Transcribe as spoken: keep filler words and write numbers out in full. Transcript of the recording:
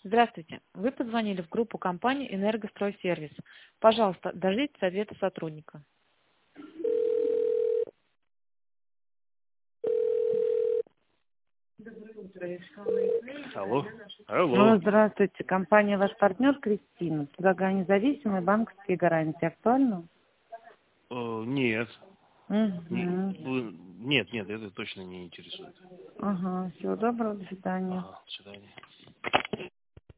Здравствуйте. Вы позвонили в группу компании «Энергостройсервис». Пожалуйста, дождитесь ответа сотрудника. Алло. Ну, Алло. здравствуйте. Компания «Ваш партнер» Кристина. Предлагаю независимые банковские гарантии. Актуально? Э, нет. Не- Угу. вы- Нет, нет, это точно не интересует. Ага. Всего доброго. До свидания. Ага, до свидания.